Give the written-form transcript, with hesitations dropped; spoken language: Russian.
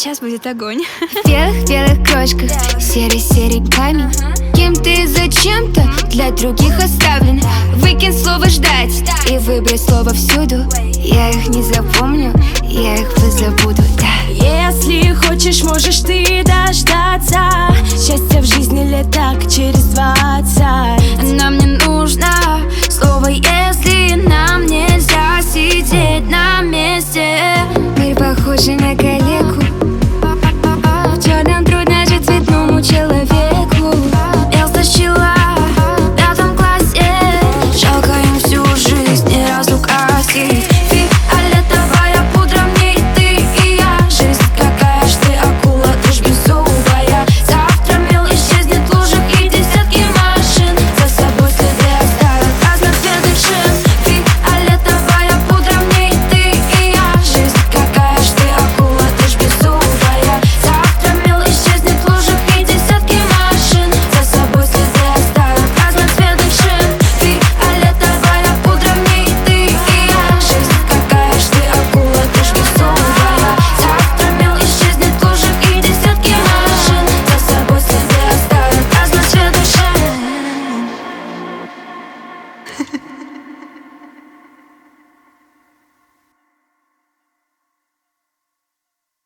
сейчас будет огонь. В белых крошках, серый камень. Кем ты зачем-то для других оставлен. Выкинь слово ждать и выбрать слово всюду. Я их не запомню, я их позабуду, да. Если хочешь, можешь ты дождаться. Счастье в жизни лет так через 20. Нам не